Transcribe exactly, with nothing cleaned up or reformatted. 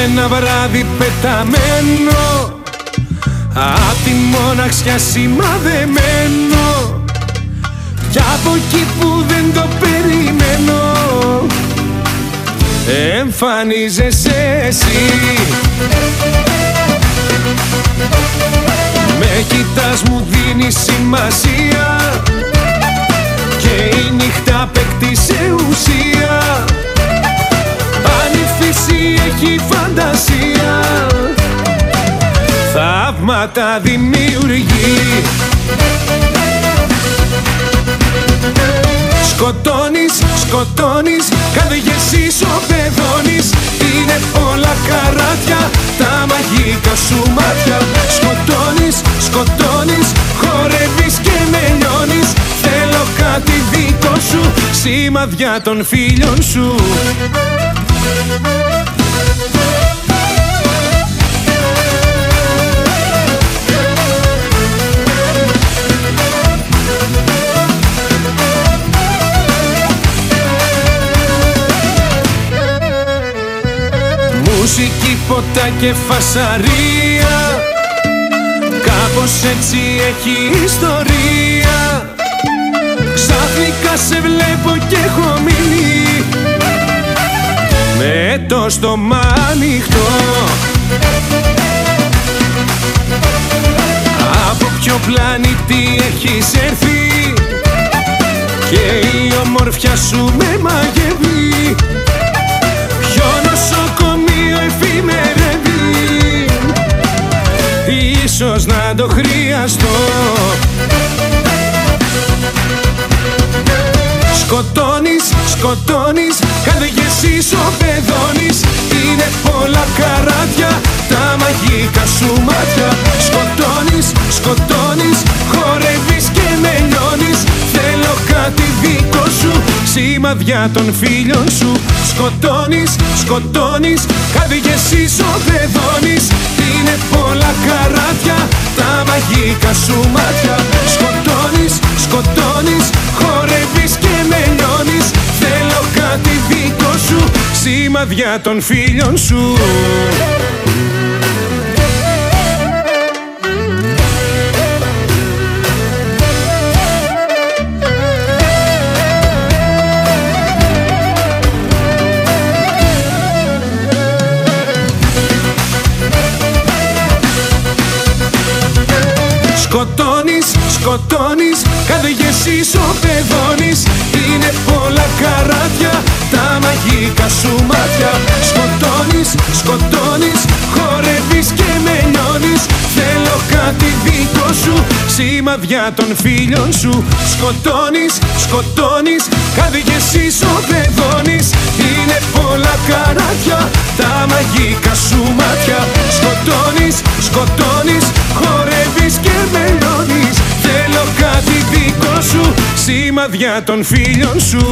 ένα βράδυ πεταμένο, απ' τη μοναξιά σημαδεμένο, κι από εκεί που δεν το περιμένω εμφανίζεσαι εσύ. Με κοιτάς, μου δίνεις σημασία και η νύχτα απέκτησε ουσία. Αν η φύση έχει φαντασία, θαύματα δημιουργεί. Σκοτώνεις, σκοτώνεις, καρδιές ισοπεδώνεις. Είναι όλα καράτια τα μαγικά σου μάτια. Σκοτώνεις, σκοτώνεις, χορεύεις και με λιώνεις. Θέλω κάτι δικό σου, σημαδιά των φίλων σου. Μουσική, ποτά και φασαρία, κάπως έτσι έχει ιστορία. Ξαφνικά σε βλέπω και έχω μείνει με το στόμα ανοιχτό. Από ποιο πλανήτη έχεις έρθει και η ομορφιά σου με μαγεύει. Ποιο νοσοκομείο εφημερεύει, ίσως να το χρειαστώ. Σκοτώνεις, σκοτώνεις, καρδιές ισοπεδώνεις. Είναι πολλά καράτια τα μαγικά σου μάτια. Σκοτώνεις, σκοτώνεις, χορεύεις και με λιώνεις. Θέλω κάτι δικό σου, σημαδιά των φίλων σου. Σκοτώνεις, σκοτώνεις, καρδιές ισοπεδώνεις. Είναι πολλά καράτια τα μαγικά σου μάτια. Σκοτώνεις, σκοτώνεις, χορεύεις και με λιώνεις. Θέλω κάτι δικό σου, σημαδιά των φίλων σου. Σκοτώνεις, σκοτώνεις, καρδιές ισοπεδώνεις. Είναι πολλά καράτια τα μαγικά σου μάτια. Σκοτώνεις, σκοτώνεις, χορεύεις και με λιώνεις. Θέλω κάτι δικό σου, σημαδιά των φίλων σου. Σκοτώνεις, σκοτώνεις, καρδιές ισοπεδώνεις. Είναι πολλά καράτια τα μαγικά σου μάτια. Σκοτώνεις, σκοτώνεις, χορεύεις και με λιώνεις. Θέλω κάτι δικό σου, σημαδιά των φίλων σου.